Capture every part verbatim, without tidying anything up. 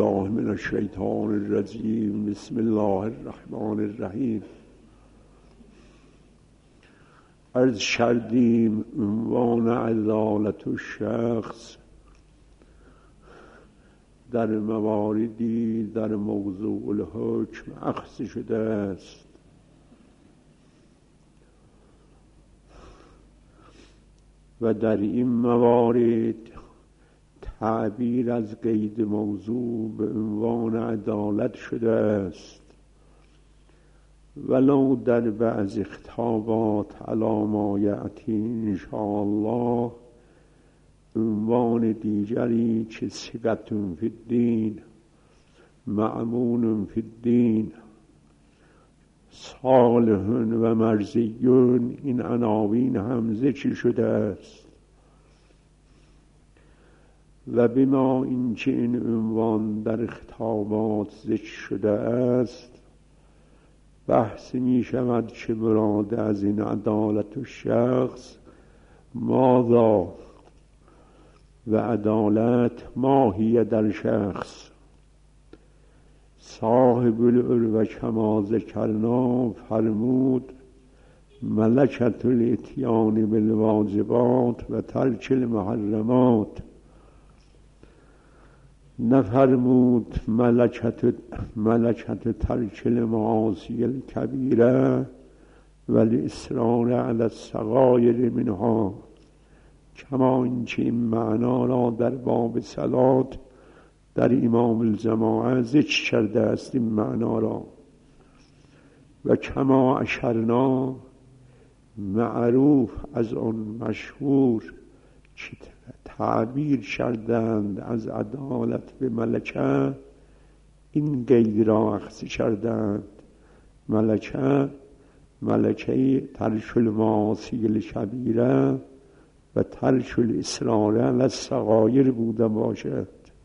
بالله من الشیطان الرجیم. بسم الله الرحمن الرحیم. عرض کردیم عنوان عدالت الشخص در مواردی در موضوع الحکم اخذ شده است و در این موارد تعبیر از قید موضوع به عنوان عدالت شده است، ولو در بعض خطابات علی ما یأتی انشاءالله عنوان دیگری که ثقة فی الدین، مأمون فی الدین، صالح و مرضی، این عناوین هم ذکر شده است. و بما اینکه این عنوان در خطابات ذکر شده است، بحث می شود که مراد از این عدالت الشخص ماذا و عدالت ماهیه در شخص. صاحب العروة کما ذکرنا فرمود ملکة الاتیان بالواجبات و ترک المحرمات، نفرمود ملکت ملکت ترک المعاصی الکبیره و الاصرار علی الصغایر منها، کما اینکه این معنا را در باب صلات در امام الجماعه ذکر کرده است این معنا را. و کما اشرنا معروف از آن مشهور که تعبیر کردند از عدالت به ملکه، این قید را اخذ کردند. ملکه ملکه ترک المعاصی الکبیره و ترک الاصرار علی الصغایر بوده باشد.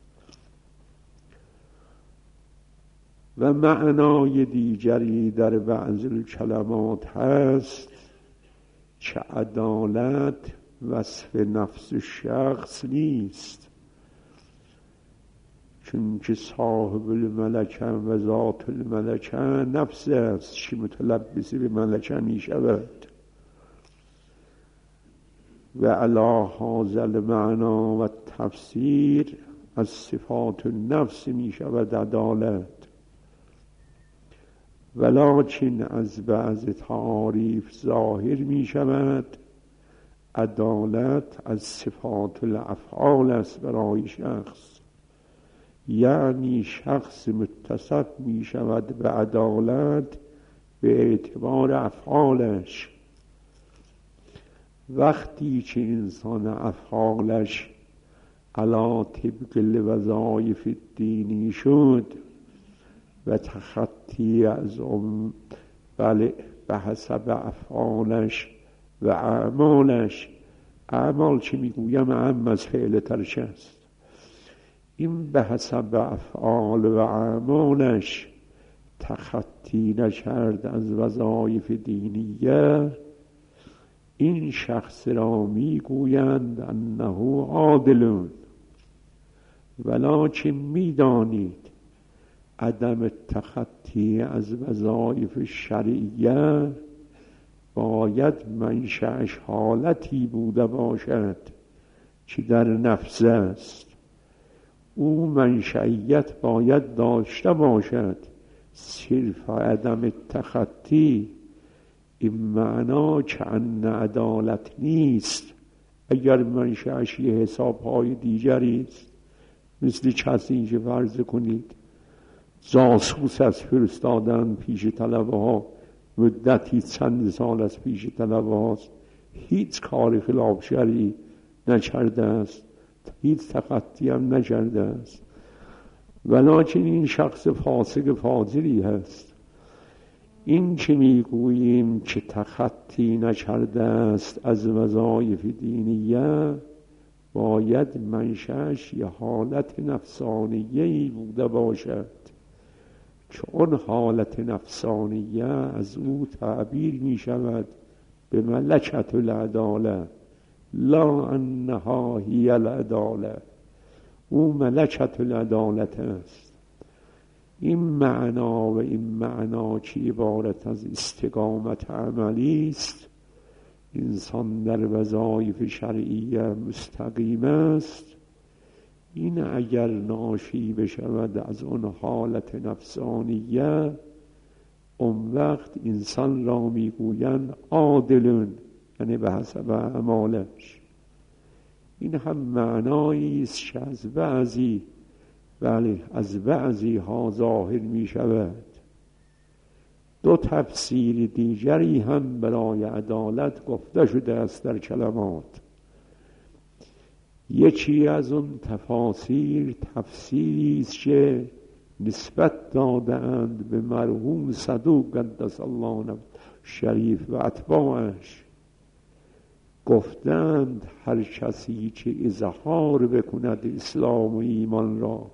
و معنای دیگری در بعض الکلمات هست که عدالت وصف نفس شخص نیست، چون که صاحب الملکه و ذات الملکه نفس است که متلبسی به ملکه می شود. و علی هذا المعنا و تفسیر از صفات النفس می شود عدالت. ولکن از بعض تعاریف ظاهر می شود عدالت از صفات الافعال است برای شخص، یعنی شخص متصف می شود به عدالت به اعتبار افعالش. وقتی که انسان افعالش علی طبق الوظایف الدینی شد و تخطی از اون، بله، به حسب افعالش و اعمالش، اعمال چه میگویم اعم از فعل ترش است، این به حسب افعال و اعمالش تخطی نکرد از وظایف دینیه، این شخص را میگویند انه عادل. ولکن میدانید عدم تخطی از وظایف شرعیه باید منشأش حالتی بوده باشد که در نفس است. او منشأیت باید داشته باشد. صرف عدم تخطی این معنا که ان عدالت نیست. اگر منشأش یه حسابهای دیگری است، مثل کسی که فرض کنید جاسوس از فرستادن پیش طلبه ها، مدتی چند سال از پیش طلبه هاست، هیچ کار خلاف شرعی نکرده است، هیچ تخطی هم نکرده است، ولکن این شخص فاسق فاجری هست. این که میگوییم که تخطی نکرده است از وظایف دینیه، باید منشأش یه حالت نفسانیه‌ای بوده باشد که اون حالت نفسانیه از او تعبیر می شود به ملکة العداله، لا انها هی العداله. او ملکت العدالت است. این معنا و این معنا که عبارت از استقامت عملی است، انسان در وظایف شرعیه مستقیم است، این اگر ناشی بشود از اون حالت نفسانیه، اون وقت انسان را میگویند عادلون، یعنی به حسب اعمالش. این هم معنایی است که از بعضی بله از بعضی ها ظاهر می شود. دو تفسیر دیگری هم برای عدالت گفته شده است در کلمات. یکی از اون تفاسیر تفسیری است که نسبت دادند به مرحوم صدوق قدس الله نفسه شریف و اتباعش، گفتند هر کسی که اظهار بکند اسلام و ایمان را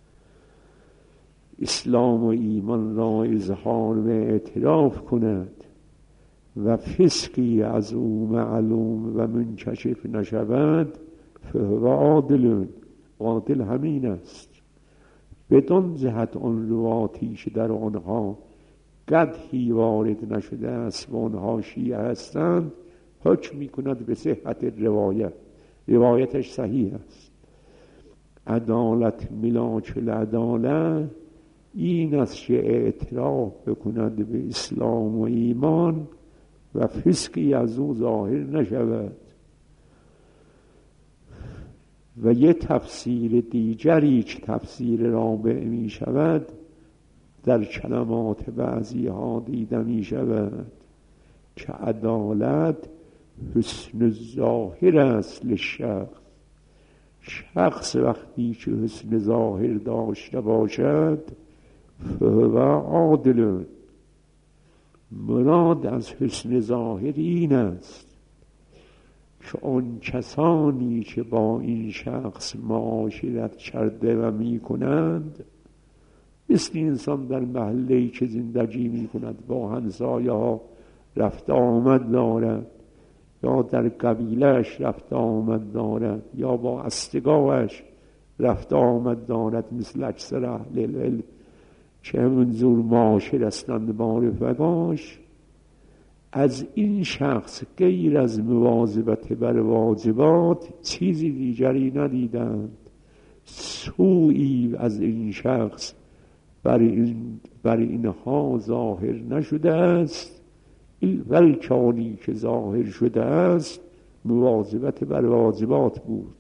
اسلام و ایمان را اظهار و اعتراف کند و فسقی از او معلوم و منکشف نشود، فهو عادل. عادل همین است. بدون جهت آن رواتی که در آنها قدحی وارد نشده است و آنها شیعه هستند، حکم می کند به صحت روایت، روایتش صحیح است. عدالت ملاک العدالت این است که اعتراف بکند به اسلام و ایمان و فسقی از او ظاهر نشود. و یه تفسیر دیگری که تفسیر رابع می شود در کلمات بعضی ها دیده می شود که عدالت حسن ظاهر است للشخص. شخص وقتی که حسن ظاهر داشته باشد فهو عادل. مراد از حسن ظاهر این است که آن کسانی که با این شخص معاشرت کرده و می کنند، مثل انسان در محله‌ای که زندگی می کند با همسایه ها رفت آمد دارد، یا در قبیلهش رفت آمد دارد، یا با اصدقائش رفت آمد دارد، مثل اکثر اهل العلم که منظور معاشر هستند با رفقاش، از این شخص غیر از مواظبت بر واجبات چیزی دیگری ندیدند. سوئی از این شخص بر, این بر اینها ظاهر نشده است، ولکانی که ظاهر شده است مواظبت بر واجبات بود.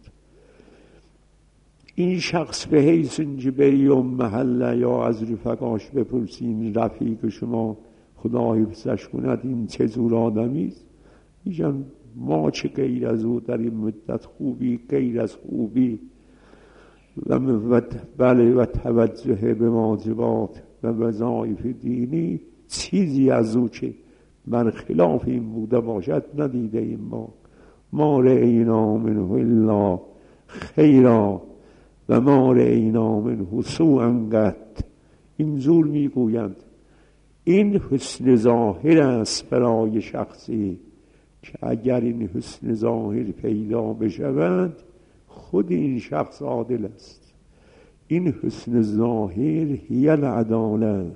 این شخص به حیث اینکه بری اون محله یا از رفقاش بپرسین رفیق شما خدا حفظش کند این چه جور آدمی است، میگن ما چه غیر از او در این مدت خوبی، غیر از خوبی و بله و توجه به واجبات و وظایف دینی چیزی از او که بر خلاف این بوده باشد ندیده ایم. ما ما رأینا منه الا خیرا و ما رأینا منه سوءا قط. اینجور میگویند. این حسن ظاهر است برای شخصی که اگر این حسن ظاهر پیدا بشود خود این شخص عادل است. این حسن ظاهر هی العدالت.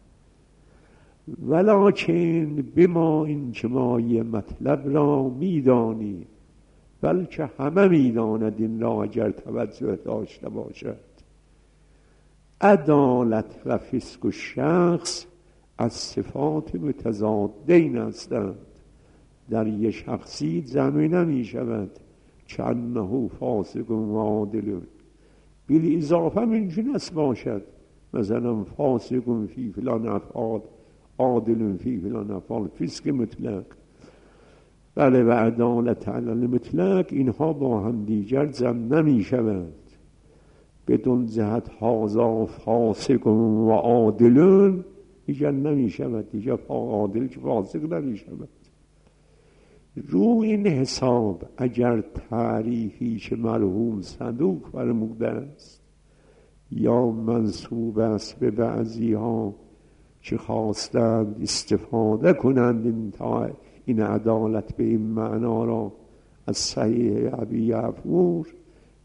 ولکن بما این که ما یه مطلب را میدانی، بلکه همه میداند این را اگر توجه داشته باشد، عدالت و فسق و شخص از صفات متضادین هستند. در یک شخصی جمع نمی شود که انه فاسق و عادل، بلی اضافه ممکن است باشد، مثلا فاسق فی فلان افعال، عادل فی فلان افعال، فسق مطلق. بله و عدالت علی مطلق اینها با هم دیگر جمع نمی شود. بدون جهت هازا فاسق و عادلون دیگر نمی شود، دیگر عادل که فاسق نمی شود. رو این حساب اگر تعریفی که مرحوم صدوق فرموده است یا منسوب است به بعضی ها که خواستند استفاده کنند این, این عدالت به این معنا را از صحیح ابی عفور،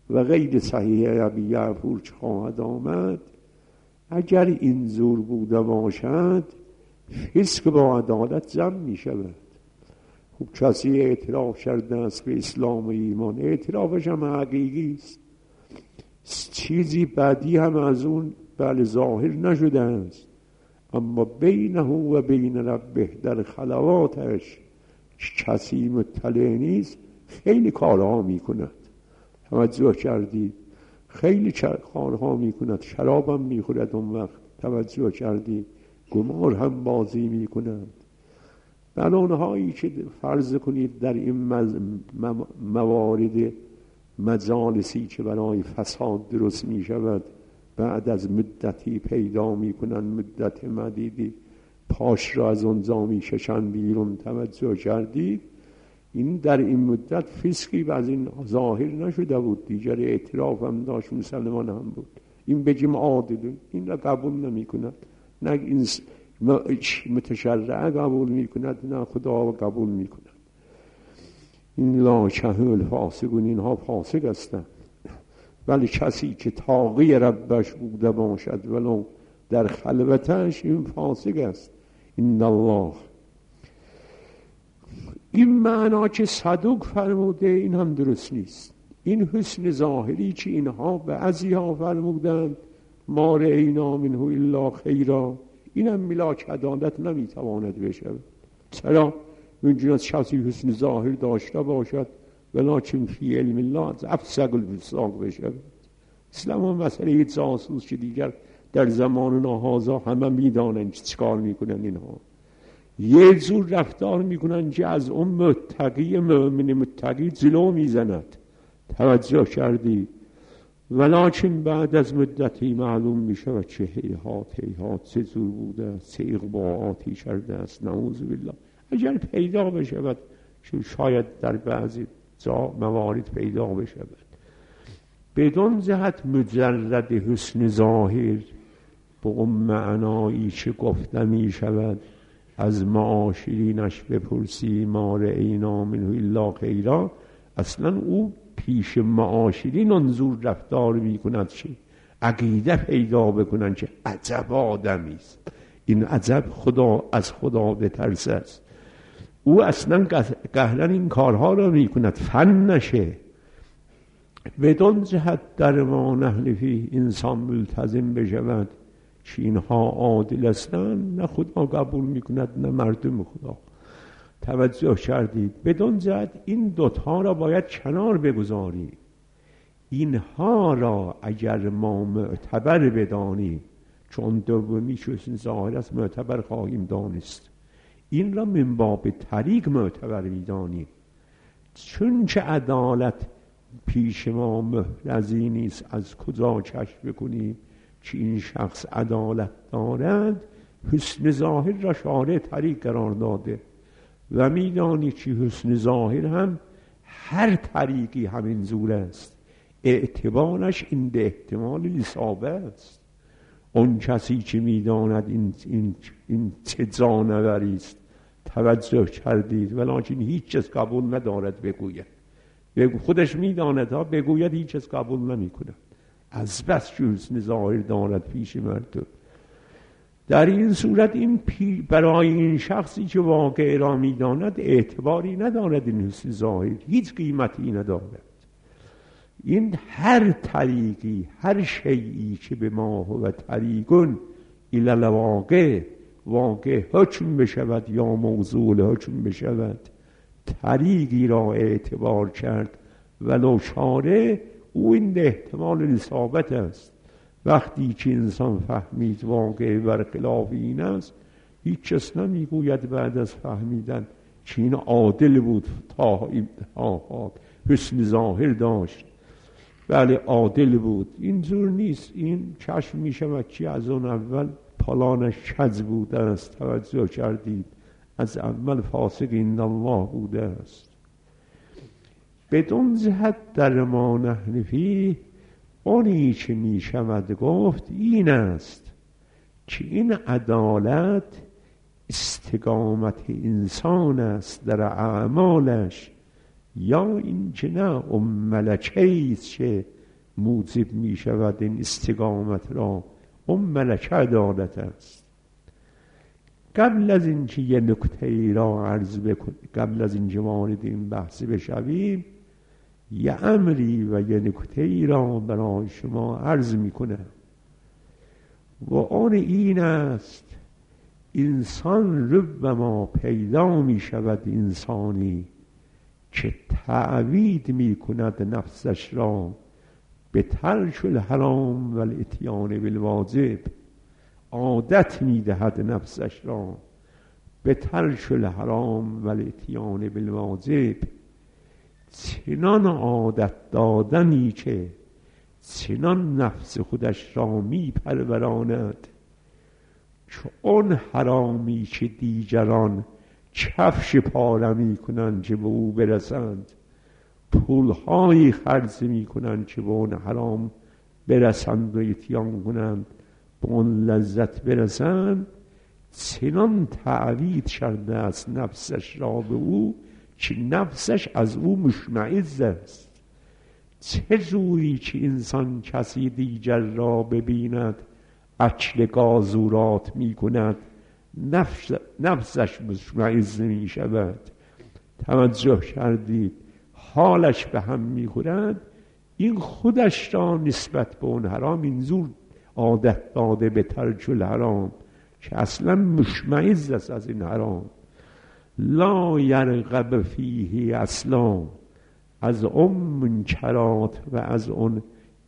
و غیر صحیح ابی یعفور چه خواهد آمد؟ اگر این زور بوده باشد فسق با عدالت ضم می شود. خوب کسی اعتراف کرده است به اسلام و ایمان، اعترافش هم حقیقی است، چیزی بعدی هم از اون بله ظاهر نشده است، اما بینه و بین ربه در خلواتش کسی مطلع نیست، خیلی کارها می کند. توجه کردید؟ خیلی کارها می کند، شراب هم می خورد اون وقت، توجه کردید؟ قمار هم بازی می کند. بنانهایی که فرض کنید در این موارد مجالسی که برای فساد درست می شود بعد از مدتی پیدا می کنن، مدت مدیدی پاش را از اونجا می کشن بیرون. توجه کردید؟ این در این مدت فسقی و از این ظاهر نشده بود، دیگر اعتراف هم داشت، مسلمان هم بود. این بگیم عادل، این را قبول نمی کند، نه این متشرع قبول می کند نه خدا قبول می کند. این لا کهول فاسقون، اینها فاسق هستند. ولی کسی که تاقی ربش بوده باشد ولو در خلوتش، این فاسق است. این الله، این معنا که صدوق فرموده این هم درست نیست. این حسن ظاهری که اینها بعضیها فرمودند ما رأینا منه الا خیرا، این هم ملاک عدالت نمیتواند بشود. چرا؟ ممکن است کسی حسن ظاهر داشته باشد ولکن فی علم الله افسق الفساق بشود. اسلام هم مسئله جاسوس که دیگر در زماننا هازا همه میدانند چیکار میکنن. اینها یه جور رفتار میکنن که از اون متقی مؤمن متقی جلو میزند. توجه کردی؟ ولکن بعد از مدتی معلوم میشود چه هیهات هیهات چه جور بوده است، چه اغواءاتی کرده است. نعوذ بالله. اگر پیدا بشود، شاید در بعضی جا موارد پیدا بشود، بدون جهت مجرد حسن ظاهر به اون معنایی که گفته می شود از معاشرینش بپرسی ما رأینا منه الا خیرا، اصلا او پیش معاشرین انظور رفتار می کند که عقیده پیدا بکنن که عجب آدمی است، این عجب خدا از خدا بترسه است. او اصلا قهرن این کارها را می کند فن نشه. بدون جهت در ما نحلفی انسان ملتزم بشود که اینها عادل هستند، نه خدا قبول می کند نه مردم خدا. توجه کردید؟ بدون جهت این دوتا را باید کنار بگذاریم. اینها را اگر ما معتبر بدانیم، چون دومی حسن ظاهر است، معتبر خواهیم دانست. این را من باب طریق معتبر می‌دانیم، چون که عدالت پیش ما محرزی نیست از کجا کشف بکنیم که این شخص عدالت دارد. حسن ظاهر را شارع طریق قرار داده و می‌دانی که حسن ظاهر هم هر طریقی همین زور است، اعتبارش این ده احتمال اصابه است. اون کسی که می‌داند این, این, این چه جانوری است، توجه کردید؟ ولکن هیچ کس قبول ندارد بگوید، خودش می‌داند ها، بگوید هیچ کس قبول نمی‌کند، از بس که حسن ظاهر دارد پیش مردم. در این صورت این برای این شخصی که واقع را می‌داند اعتباری ندارد، این حسن ظاهر هیچ قیمتی ندارد. این هر طریقی، هر شیئی که به ما هو طریقون الی الواقع، واقع حکم بشود یا موضوع حکم بشود، طریقی را اعتبار کرد ولو شارع، او این احتمال اصابت است. وقتی که انسان فهمید واقع برخلاف این است، هیچ کس نمیگوید بعد از فهمیدن که این عادل بود، تا انتها حسن ظاهر داشت، بله عادل بود. اینجور نیست. این کشف می شود که از اون اول پلانش کج بوده است. توجه کردید؟ از اول فاسق این الله بوده است. بدون جهت در ما نحنفی، اونی که می شود گفت این است که این عدالت استقامت انسان است در اعمالش، یا این که نه اون ملکه ایست که موجب می شود این استقامت را، اون ملکه عدالت است. قبل از اینکه یه نکته ای را عرض بکنیم، قبل از اینکه وارد این بحث بشویم، یه امری و یه نکته ای را برای شما عرض میکنم و آن این است: انسان ربما پیدا می شود انسانی که تعوید می کند نفسش را به ترک الحرام و الاتیان بالواجب، عادت می دهد نفسش را به ترک الحرام و الاتیان بالواجب، چنان عادت دادنی که چنان نفس خودش را می پروراند که اون حرامی که دیگران کفش پاره می کنند که به او برسند، پولهایی خرج می کنند که به اون حرام برسند و اتیان کنند، به اون لذت برسند، چنان تعوید کرده است نفسش را به او که نفسش از او مشمئز است. چه جوری که انسان کسی دیگر را ببیند اکل گازورات می کند، نفس نفسش مشمئز می شود. توجه کردید؟ حالش به هم می خورد. این خودش را نسبت به اون حرام اینجور عادت داده به ترک الحرام که اصلا مشمئز است از این حرام. لا یرغب فیه اصلا، از اون منکرات و از اون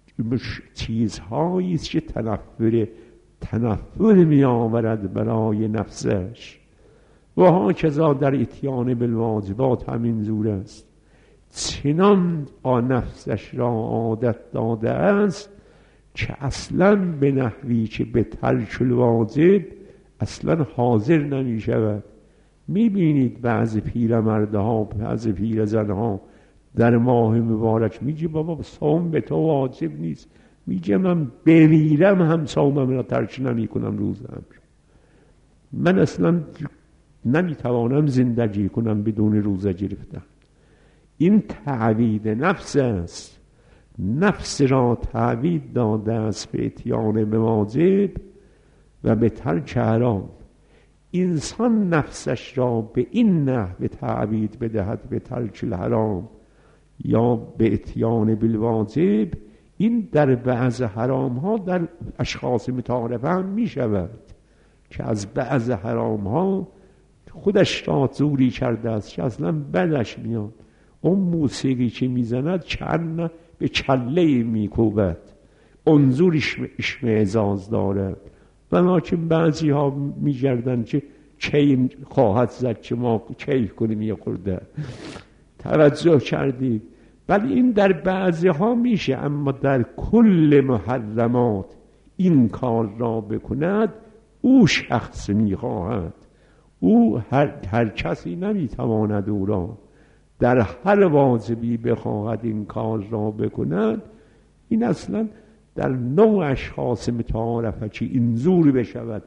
چیزهایی است که تنفر تنفر می آورد برای نفسش. و ها کذا در اتیان بالواجبات همین زور است. چنان آن نفسش را عادت داده است که اصلا به نحوی که به ترک الواجب اصلا حاضر نمی شود. می بینید بعضی پیرمردها، بعضی پیرزنها در ماه مبارک میگه بابا صوم به تو واجب نیست، میگه من بمیرم هم صومم را ترک نمی کنم روزم. من اصلا نمیتوانم زندگی کنم بدون روزه گرفتن. این تعوید نفس است. نفس را تعوید داده است به اتیان به واجب و به ترک حرام. انسان نفسش را به این نحو تعوید بدهد به ترک الحرام یا به اتیان بالواجب، این در بعض حرام ها در اشخاص متعارف هم می شود که از بعض حرام ها خودش را زوری کرده است که اصلا بدش میاد. اون موسیقی که میزند چند به کله میکوبد، انظور اشمئزاز دارد. ولیکن بعضی ها میگردن که کی خواهد زد که ما کیف کنیم یه خورده. توجه کردید؟ ولی این در بعضی ها میشه، اما در کل محرمات این کار را بکند او شخص میخواهد. او هر, هر کسی نمیتواند او را در هر واجبی بخواهد این کار را بکند. این اصلا در نوع اشخاص متعارفه که این زور بشود.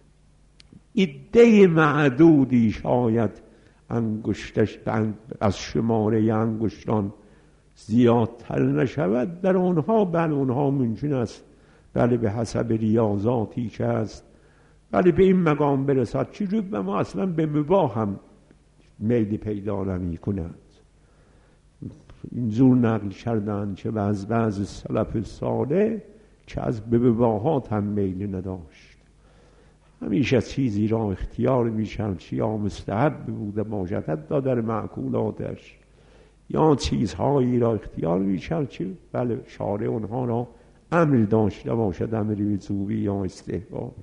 عده معدودی شاید انگشتش از شماره انگشتان زیادتر نشود، در آنها بل اونها ممکن است بله به حسب ریاضاتی که است بله به این مقام برسد چی رو به ما اصلا به مباح هم میلی پیدا نمی کند. این زور نقل کردن که بعض بعض سلف صالح که از به مباحات هم میل نداشت، همیشه چیزی را اختیار میشن که یا مستحب بوده باشد حتی در معقولاتش، یا چیزهایی را اختیار میشن که بله شارع اونها را امر داشته باشد، امری وجوبی یا استحبابی.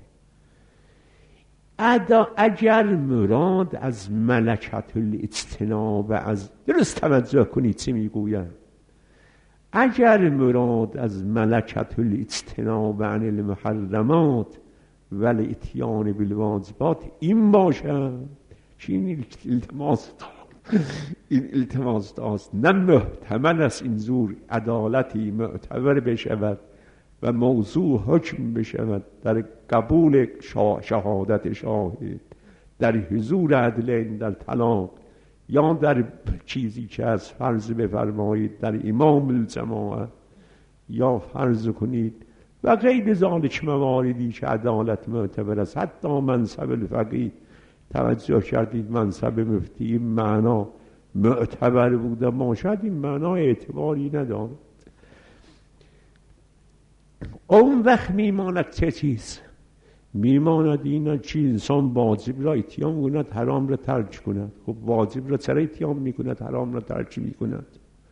ادا اگر مراد از ملکت الاجتناب، از درست توجه کنید چی میگویم، اگر مراد از ملکت الاجتناب عن المحرمات و الاتیان بالواجبات این باشد که این التماس این التماس داست نه محتمل است این زور عدالتی معتبر بشود و موضوع حکم بشود در قبول شهادت شاهد، در حضور عدلین در طلاق، یا در چیزی که از فرض بفرمایید در امام الجماعه یا فرض کنید و غیر ذالک مواردی که عدالت معتبر است. حتی منصب الفقیه توجه کردید، منصب مفتی این معنا معتبر بوده باشد، این معنا اعتباری نداره. اون وقت میماند چه چیز؟ میماند اینا چی؟ انسان واجب را اتیام کند، حرام را ترک کند. خب واجب را چرا اتیام میکند، حرام را ترک میکند؟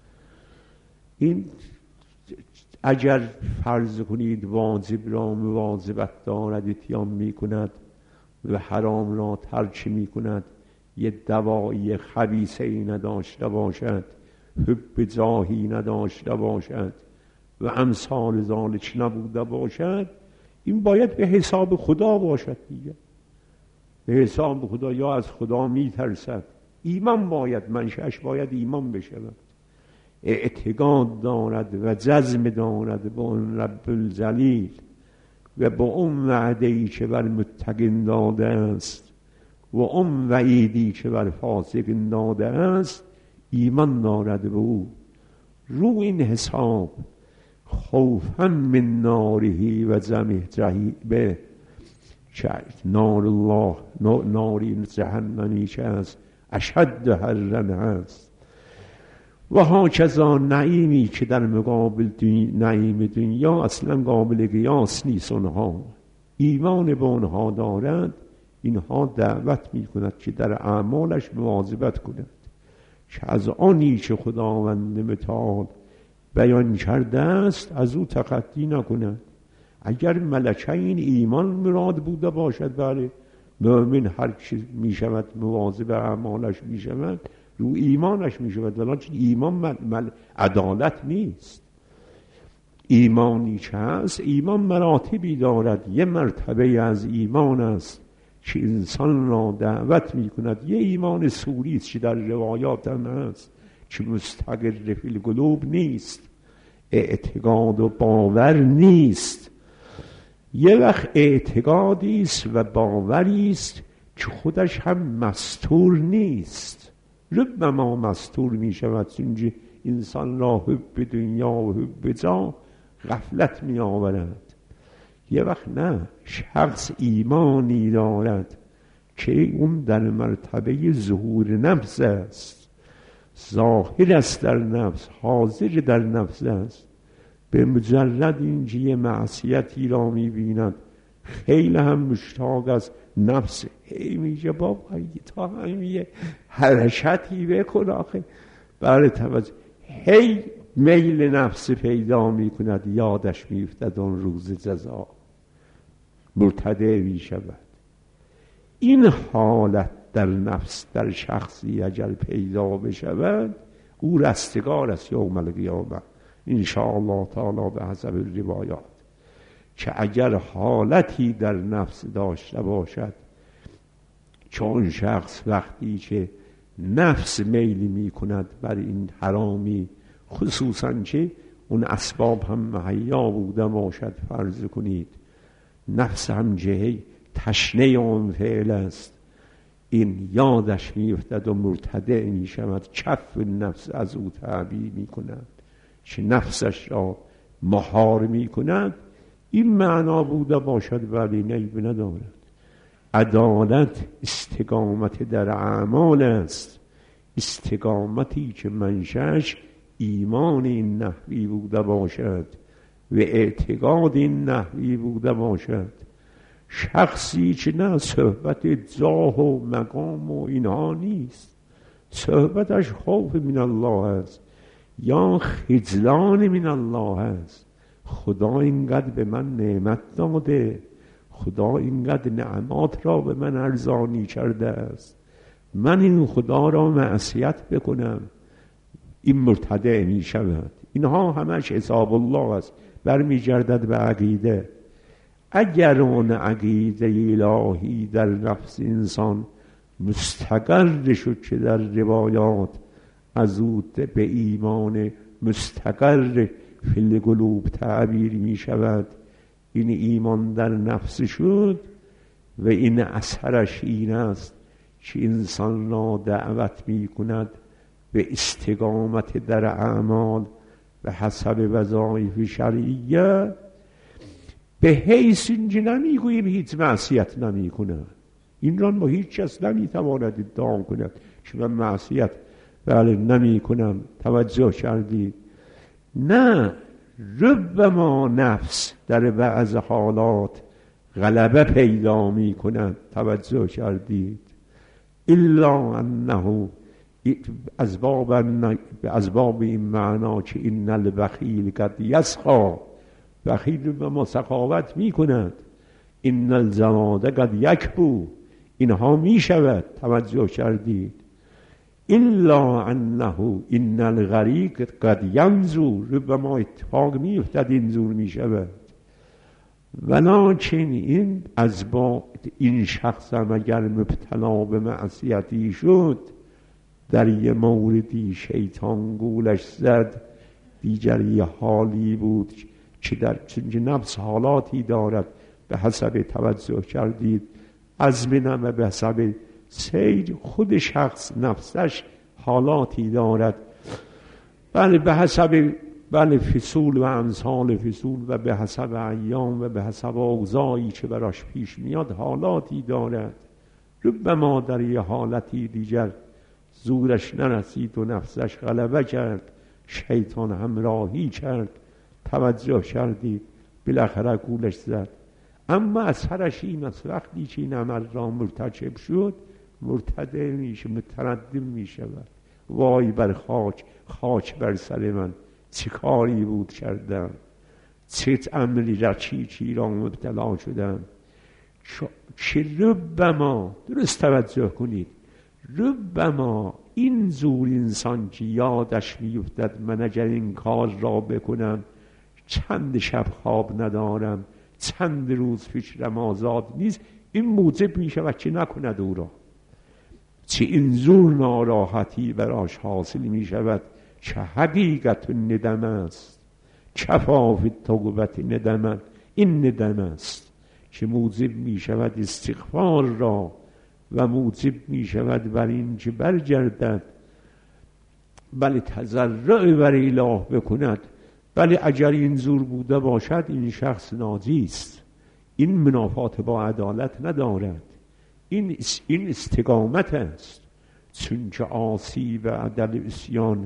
این اگر فرض کنید واجب را مواظبت دارد اتیام میکند و حرام را ترک میکند، یه دوایی خبیثه ای نداشته باشد، حب جاهی نداشته باشد و امثال ذالک نبوده باشد، این باید به حساب خدا باشد دیگه. به حساب خدا، یا از خدا میترسد. ایمان باید، منشأش باید ایمان بشود، اعتقاد دارد و جزم دارد به اون رب الجلیل و به اون وعده‌ای که بر متقین داده است و اون وعیدی که بر فاسقین داده است، ایمان دارد به او. رو این حساب خوفا من ناره و جمع جهیبه، نار الله ناری جهنمی که از اشد حرن هست و هاکذا نعیمی که در مقابل نعیم دنیا اصلا قابل قیاس نیست. اونها ایمان به اونها دارند، اینها دعوت می کند که در اعمالش مواظبت کند که از آنی که خداوند متعال بیان کرده است از او تخطی نکند. اگر ملکین ایمان مراد بوده باشد، بله مؤمن هر چیز می شود مواظب اعمالش می شود، رو ایمانش می شود، ولیکن ایمان مل... مل... عدالت نیست. ایمانی که هست، ایمان مراتبی دارد. یه مرتبه از ایمان است که انسان را دعوت می کند، یه ایمان سوری است که در روایات هم هست که مستقر فی القلوب نیست، اعتقاد و باور نیست. یه وقت اعتقادی است و باوری است که خودش هم مستور نیست. ربما مستور می شود، چون انسان را حب دنیا و حب جاه غفلت می آورد. یه وقت نه، شخص ایمانی دارد که اون در مرتبه ظهور نفس است، ظاهر است در نفس، حاضر در نفس است. به مجرد اینکه یه معصیتی را می بیند خیلی هم مشتاق از نفس، هی میگه بابا تا هم یه حرکتی بکن آخه، برای توجه هی میل نفس پیدا می کند، یادش می افتد اون روز جزا، مرتدع می شود. این حالت در نفس در شخصی اگر پیدا بشود، او رستگار است یوم القیامه انشاءالله تعالی به حسب روایات. که اگر حالتی در نفس داشته باشد، چون شخص وقتی که نفس میلی می کند بر این حرامی، خصوصا که اون اسباب هم مهیا بوده باشد، فرض کنید نفس هم جهه تشنه اون فعل است، این یادش می افتد و مرتدع می شود، کف نفس از او تعبیر می کند که نفسش را مهار می کند. این معنا بوده باشد، ولی نیب ندارد. عدالت استقامت در اعمال است، استقامتی که منشأش ایمان این نحوی بوده باشد و اعتقاد این نحوی بوده باشد. شخصی که نه صحبت جاه و مقام و اینها نیست، صحبتش خوف من الله است یا خجلان من الله است. خدا اینقدر به من نعمت داده، خدا اینقدر نعمات را به من ارزانی کرده است، من این خدا را معصیت بکنم، این مرتدع می شود. اینها همش حساب الله است، برمی گردد به عقیده. اگر اون عقیده الهی در نفس انسان مستقر شد که در روایات از او به ایمان مستقر فی القلوب تعبیر می شود، این ایمان در نفس شد و این اثرش این است که انسان را دعوت می کند به استقامت در اعمال به حسب وظایف شرعیه، به حیث اینجا نمیگوییم هیچ معصیت نمی کنند. این را با هیچ کس نمیتواند ادعا کند که من معصیت بله نمی کنم. توجه کردید؟ نه، ربما نفس در بعض حالات غلبه پیدا می کند. توجه کردید؟ الا انه از باب از باب این معنا که این البخیل قد یسخا، بخیل به ما سخاوت می کند. این الجواد قد یکبو، اینها می شود. توجه کردید؟ الا انه این الغریق قد ینزو، به ما اتفاق می افتد اینزور می شود. ولکن این از با این شخص هم اگر مبتلا به معصیتی شد، در یه موردی شیطان گولش زد، دیگر یه حالی بود که در چنین نفس حالاتی دارد به حسب توجه کردید عزم نمه به حسب سیر خود شخص نفسش حالاتی دارد. بله به حسب بله فصول و امثال فصول و به حسب ایام و به حسب اوضاعی که براش پیش میاد حالاتی دارد. ربما در یه حالتی دیگر زورش نرسید و نفسش غلبه کرد، شیطان همراهی کرد. توجه کردید؟ بالاخره گولش زد. اما اثرش این است وقتی که این عمل را مرتکب شد مرتدع میشه، متردد میشه. وای بر خاک، خاک بر سر من، چه کاری بود کردم، چه عملی را چی چی را مبتلا شدم. چه ربما، درست توجه کنید، ربما این زور انسان که یادش میفتد من اگر این کار را بکنم چند شب خواب ندارم، چند روز فکرم آزاد نیست، این موجب می شود که نکند او را. چه این زور ناراحتی براش حاصل می شود. چه حقیقت ندم است، کفاف توبت ندم، این ندم است که موجب می شود استغفار را و موجب می شود بر این که برگردد، بله تضرع بر اله بکند. بله اگر این زور بوده باشد این شخص ناجی است، این منافات با عدالت ندارد، این این استقامت است. چون که عاصی و عدل اسیان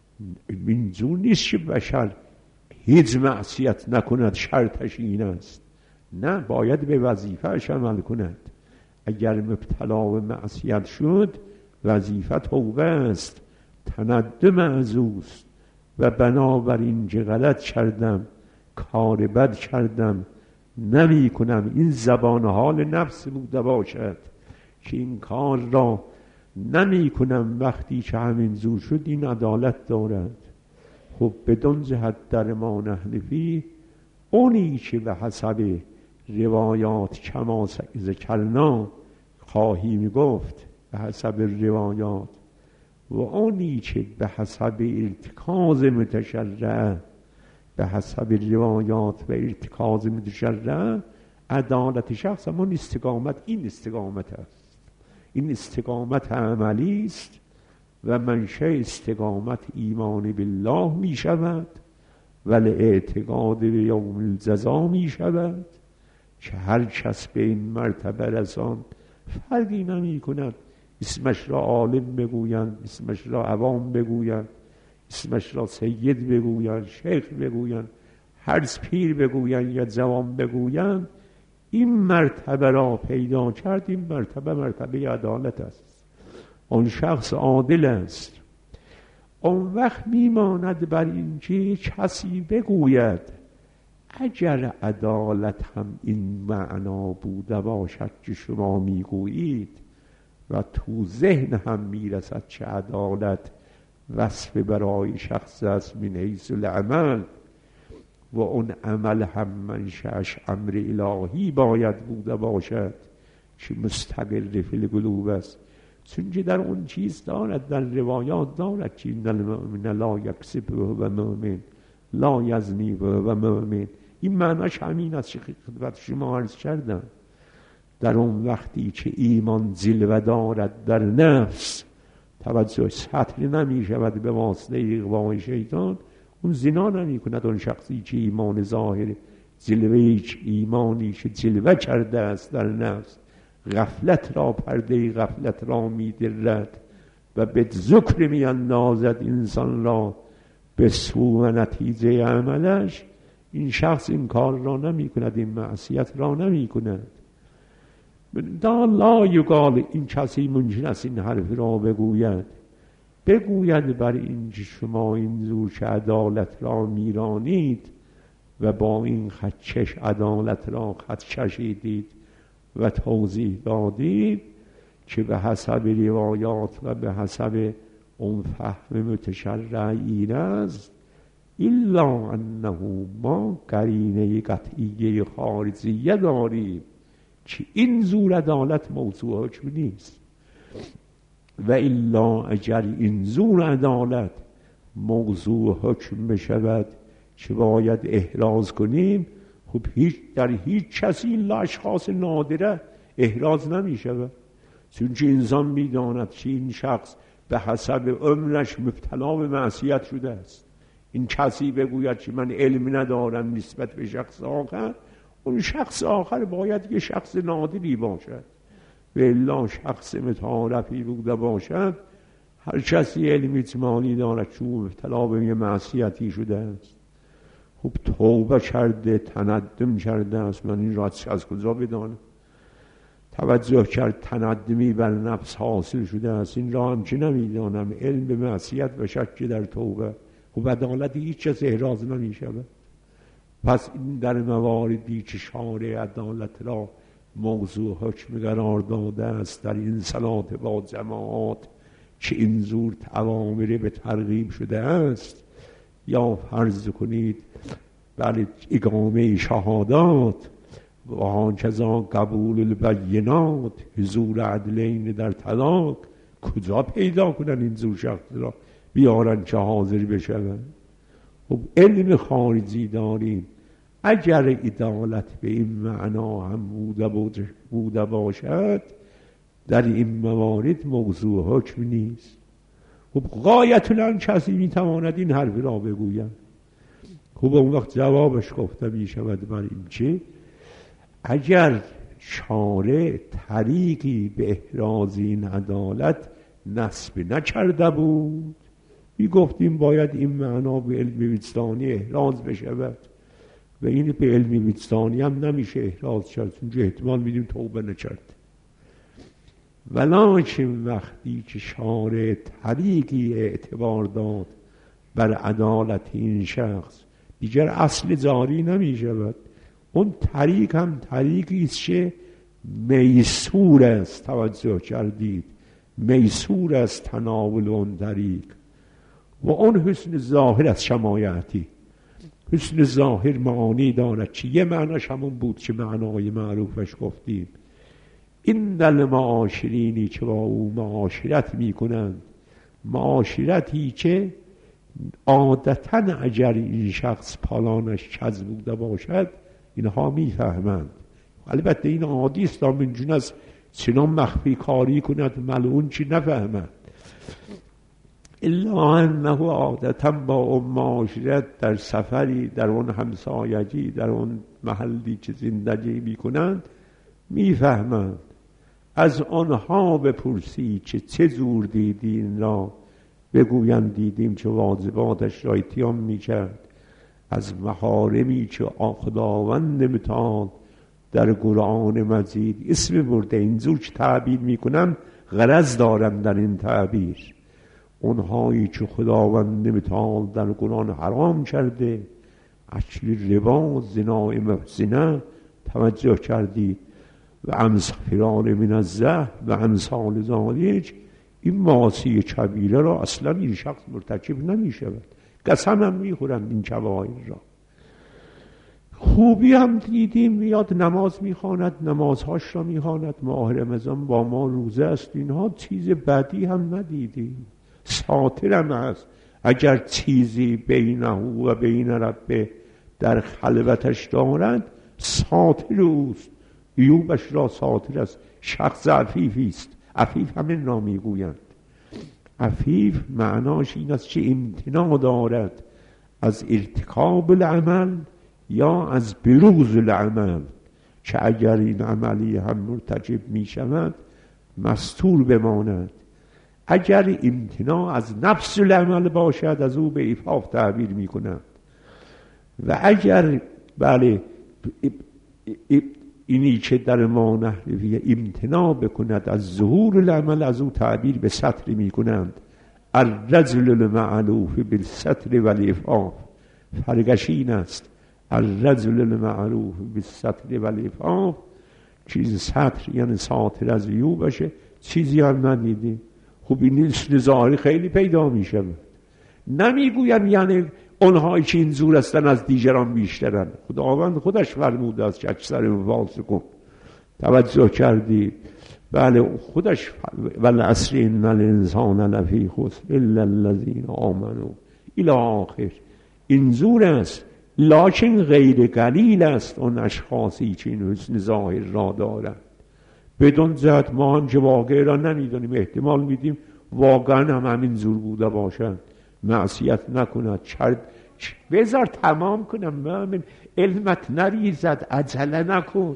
این زور نیست که بشر هیچ معصیت نکند شرطش این است. نه، باید به وظیفهش عمل کند. اگر مبتلا به معصیت شد وظیفه توبه است، تندم از اوست و بنابراین که غلط کردم، کار بد کردم، نمی کنم. این زبان حال نفس بوده باشد که این کار را نمی کنم. وقتی که همین زور شد این عدالت دارد. خب بدون جهت در ما نحنفی اونی که به حسب روایات کما ذکرنا خواهیم گفت به حسب روایات و اونی که به حسب ارتکاز متشرع، به حسب روایات و ارتکاز متشرع عدالت شخص همون استقامت، این استقامت است، این استقامت عملی است و منشأ استقامت ایمان بالله می شود و اعتقاد به یوم الجزا می شود که هر کس به این مرتبه رسان فرقی نمی کند اسمش را عالم بگویند، اسمش را عوام بگویند، اسمش را سید بگویند، شیخ بگویند، هر پیر بگویند یا جوان بگویند، این مرتبه را پیدا کرد. این مرتبه مرتبه عدالت است. آن شخص عادل است. آن وقت میماند بر این که کسی بگوید اگر عدالت هم این معنا بوده باشد که شما میگویید و تو ذهن هم میرسد چه عدالت وصف برای شخص است من حیث العمل و اون عمل هم منشأش امر الهی باید بوده باشد که مستقر فی القلوب است. چون که در اون چیز دارد، در روایات دارد که این المؤمن لا یکسب و مؤمن لا یزنی و مؤمن. این معناش همین است که خدمت شما عرض کردم. در اون وقتی که ایمان جلوه دارد در نفس، توجه سطح نمی شود به واسطه اغوای شیطان، اون زنا نمی کند آن شخصی که ایمان ظاهر جلوه ایمانی که جلوه کرده است در نفس، غفلت را پرده غفلت را می درد و به ذکر می اندازد انسان را به سو و نتیجه عملش. این شخص این کار را نمی کند، این معصیت را نمی کند. دا لا یقال، این کسی ممکن است این حرف را بگوید بگوید بر این که شما این زور که عدالت را میرانید و با این خدکش عدالت را خط کشیدید و توضیح دادید که به حسب روایات و به حسب اون فهم متشرع این است، الا انه ما قرینه قطعیه خارجیه داریم که این زور عدالت موضوع حکم نیست. و الا اگر این زور عدالت موضوع حکم بشود که باید احراز کنیم، خب هیچ در هیچ کسی این اشخاص نادره احراز نمی شود، چون که انسان می داند که این شخص به حسب عمرش مبتلا به معصیت شده است. این کسی بگوید که من علم ندارم نسبت به شخص آخر، اون شخص آخر باید یه شخص نادری باشد. و الا شخص متعارفی بوده باشد، هر کسی علم اجمالی دارد که او مبتلا به یه معصیتی شده است. خب توبه کرده، تندم کرده است، من این را از کجا بدانم؟ توجه کرد تندمی بر نفس حاصل شده است، این را هم چه نمیدانم. علم به معصیت و شک در توبه. خب عدالت هیچ کس احراز نمی شود. پس این در مواردی که شارع عدالت را موضوع حکم قرار داده است در این صلات با جماعات که این زور اوامر به ترغیب شده است، یا فرض کنید بله اقامه شهادات و آنچزا قبول البینات، حضور عدلین در طلاق، کجا پیدا کنن این زور شخص را بیارن که حاضر بشن؟ خب علم خارجی داریم. اگر عدالت به این معنا هم بوده باشد، در این موارد موضوع حکم نیست. خب غایت الان کسی میتواند این حرف را بگوید. خب اون وقت جوابش گفته می شود بر این چه اگر شارع طریقی به احراز این عدالت نصب نکرده بود، می گفتیم باید این معنا به علم وجدانی احراز بشود و این به علم وجدانی هم نمیشه احراز کرد، چون احتمال میدیم توبه نکرد. ولکن وقتی که شارع طریقی اعتبار داد بر عدالت این شخص، دیگر اصل جاری نمی شود. اون طریق هم طریقی است که میسور است. توجه کردید؟ میسور است تناول اون طریق و اون حسن ظاهر از شمایتی. حسن ظاهر معانی دارد که یه معناش همون بود که معنای معروفش گفتیم. این دل معاشرینی که با او معاشرت می کنند، معاشرتی که عادتاً اگر این شخص پالانش کز بوده باشد اینها می فهمند. البته این عادی است، همینجون از چنان مخفی کاری کند ملعون چی نفهمند. الا انه عادتاً با اون معاشرت در سفری، در اون همسایگی، در اون محلی که زندگی می کنند می فهمند. از آنها بپرسی که چه زور دیدین را، بگویند دیدیم که واجباتش را اتیان می کرد. از محارمی که خداوند متعال در قرآن مجید اسم برده. این زور که تعبیر می کنم غرض دارم در این تعبیر. اونهایی که خداوند متعال در قرآن حرام کرده، اکل ربا، زنا محزنه، توجه کردید، و امثال من الزهر و امثال ذالک، این معاصی کبیره را اصلا این شخص مرتکب نمی شود. قسم هم می خورند این کبایر را. خوبی هم دیدیم میاد نماز می خواند، نمازهاش را می خواند، ماه رمضان با ما روزه است، اینها چیز بدی هم ندیدیم. ساتر هم هست. اگر چیزی بینه و بین ربه در خلوتش دارد، ساتر اوست. ایوبش را ساتر است. شخص عفیفی است. عفیف همین را میگویند. عفیف معناش این است که امتناع دارد از ارتکاب العمل یا از بروز العمل، که اگر این عملی هم مرتکب می شود مستور بماند. اگر امتناع از نفس العمل باشد از او به عفاف تعبیر می کنند، و اگر بله اینی که در ما نحوی امتناع بکند از ظهور العمل از او تعبیر به ستر می کنند. الرجل المعروف بالستر و العفاف، فرقش این است. الرجل المعروف بالستر و العفاف، چیز ستر یعنی ساتر از ویو باشه، چیزی هم ندیدی. خب این حسن ظاهری خیلی پیدا می شود. نمیگویم یعنی اونهایی که این زور هستن از دیگران بیشترن. خداوند خودش فرموده است که اکثر فاسقون، توجه کردی؟ بله خودش والعصر ان الانسان لفی خسر الا الذین آمنوا الی آخر. این زور است، لکن غیر قلیل است اون اشخاصی که این حسن ظاهر را دارند. بدون ذات ما هم که واقع را نمیدونیم، احتمال میدیم واقعا هم همین زور بوده باشند. معصیت نکند، چرد بذار تمام کنم، من علمت نریزد، عجله نکن.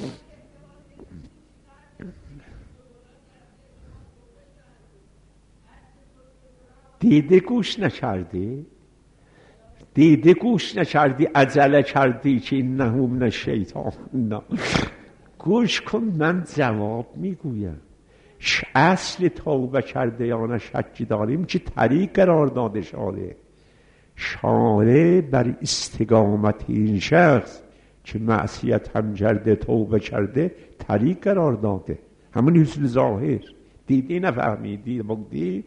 دیده گوش نکردی؟ دیده گوش نکردی؟ عجله کردی که این نهم نه شیطان. نه گوش کن، من جواب میگویم. اصل توبه کرده یا نه شکی داریم که طریق قرار داده شاره. شاره بر استقامت این شخص که معصیت هم کرده توبه کرده طریق قرار داده. همون حسن ظاهر. دیدی نفهمیدی؟ بگدید؟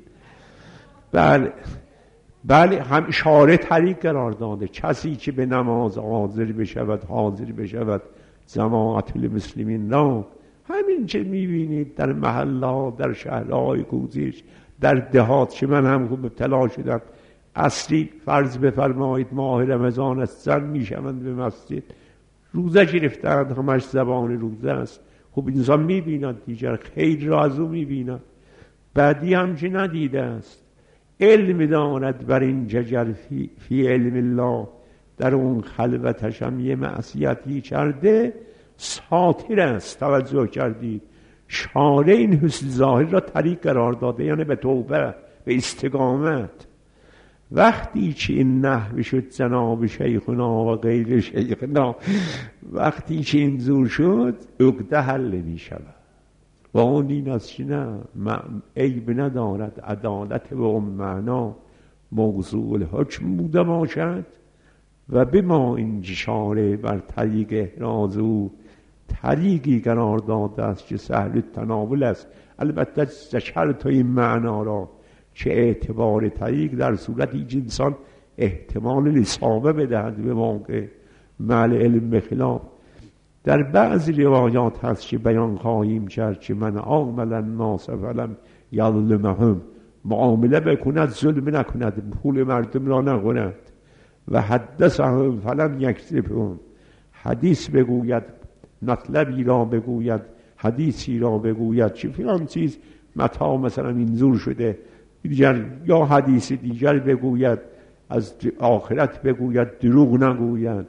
بله بله، هم شاره طریق قرار داده. کسی که به نماز حاضر بشود حاضر بشود جماعت المسلمین را، همین که میبینید در محله، در شهرهای کوچیک، در دهات که من هم خوب ابتلا شدم، اصلی فرض بفرمایید ماه رمضان است، زن میشوند به مسجد روزه گرفتند، همش زبان روزه است. خب انسان میبیند دیگر خیر را از او میبیند، بعدی هم که ندیده است. علم داند بر این جگر فی, فی علم الله، در اون خلوتش هم یه معصیتی کرده، ساتر است. توجه کردید؟ شارع این حسن ظاهر را طریق قرار داده، یعنی به توبه، به استقامت. وقتی که این نحو شد جناب شیخنا و غیر شیخنا، وقتی که این زور شد عقده حل می شود. و اون این است که نه عیب ندارد عدالت و اون معنا موضوع الحکم بوده باشد، و به ما این شارع بر طریق احراز او طریقی قرار داده است که سهل تناول است. البته ذکر تا این معنا را که اعتبار طریق در صورتی که انسان احتمال الاصابه بدهد به موقع مال علم بخلاف. در بعض روایات هست که بیان خواهیم کرد که من عامل الناس فلم یظلمهم، معامله بکند ظلم نکند، پول مردم را نخورد. و حدثهم فلم یکذبهم، حدیث بگوید، مطلبی را بگوید، حدیثی را بگوید که فلان چیز متا مثلا اینجور شده، دیگر یا حدیث دیگر بگوید، از آخرت بگوید، دروغ نگوید.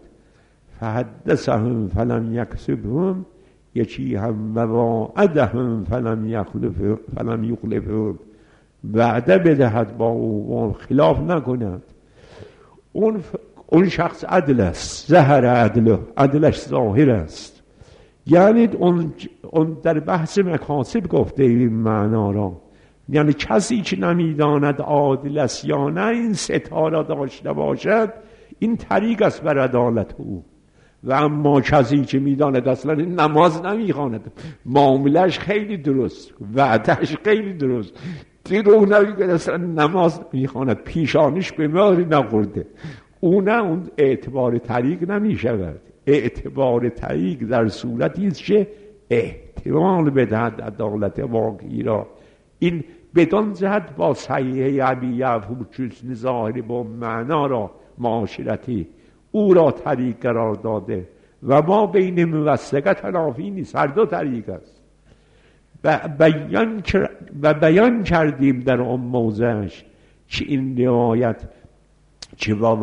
فحدثهم فلم یکذبهم، یکی هم وواعدهم فلم یخلف فلم یخلفهم، وعده بدهد با او خلاف نکند. اون اون شخص عدل است، ظهر عدل، عدلش ظاهر است. یعنی اون, اون در بحث مکاسب گفته این معنا را، یعنی کسی که نمیداند عادل است یا نه این ستاره داشته باشد، این طریق است بر عدالت او. و اما کسی که میداند اصلا نماز نمیخواند، معاملش خیلی درست، وعدهش خیلی درست، دروغ نمیگه، اصلا نماز میخواند، پیشانیش به ماری نخورده، اون اون اعتبار طریق نمیشود. اعتبار طریق در صورتی است که احتمال بدهد عدالت واقعی را. این بدان جهت با صحیح ابی یعقوب حسن ظاهر با معنا را معاشرتی او را طریق قرار داده، و ما بین موثقه تنافی نیست، هر دو طریق است. و بیان, و بیان کردیم در اون موضعش که این روایت که و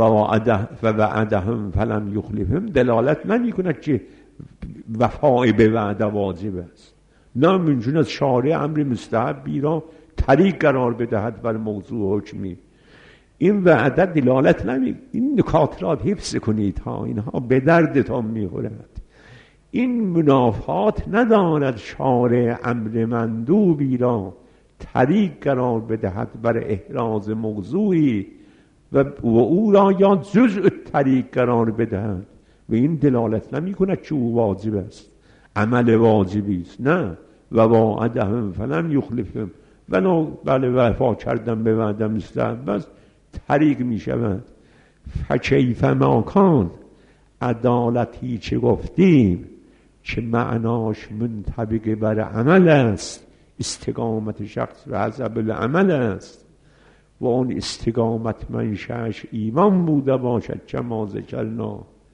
وعدهم فلم یخلفهم دلالت نمی کند که وفای به وعده واجب است، نه منجون از شارع امر مستحبی را طریق قرار بدهد بر موضوع حکمی. این وعده دلالت نمی، این نکات را حفظ کنید ها، اینها به دردتان میخورد. این منافات ندارد شارع امر مندوبی را طریق قرار بدهد بر احراز موضوعی و, و او را یا جزء طریق قرار بدهد و این دلالت نمی کند که او واجب است، عمل واجبی است. نه و وعدهم فلم یخلفهم، و بله وفا کردن به وعده مستحب است، طریق می شود. فکیف ما کان، عدالتی چه گفتیم که معناش منطبق بر عمل است، استقامت شخص و حسب العمل است و اون استقامت منشأش ایمان بوده باشد کما ذکرنا.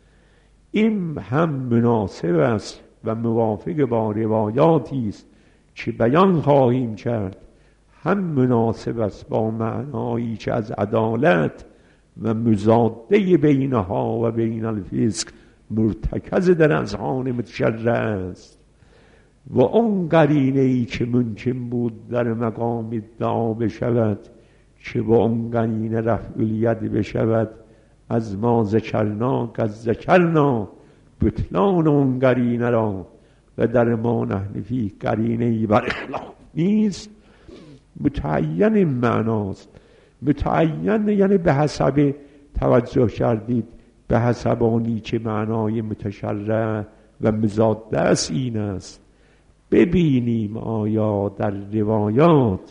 این هم مناسب است و موافق با روایاتی است که بیان خواهیم کرد، هم مناسب است با معنایی که از عدالت و مزاده بینها و بین الفسق مرتکز در اذهان متشرع است و اون قرینه ای که ممکن بود در مقام ادعا بشود که با اون قرینه رفع الید بشود از ما ذکرنا قد ذکرنا بطلان اون قرینه را و در ما نحن فی قرینه ای بر اخلاف نیست. متعین معناست، متعین یعنی به حسب، توجه کردید، به حسب آنی که معنای متشرع و مزاده است این است. ببینیم آیا در روایات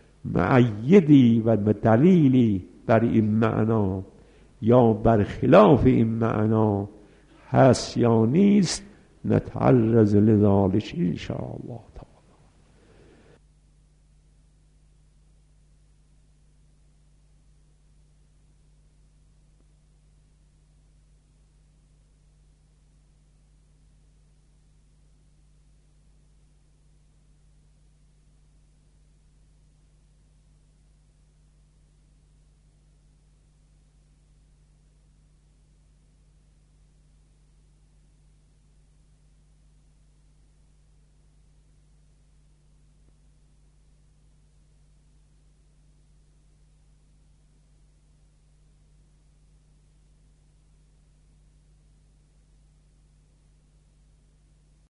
معیدی و دلیلی بر این معنا یا بر خلاف این معنا هست یا نیست. نتعرض لذالک انشاءالله.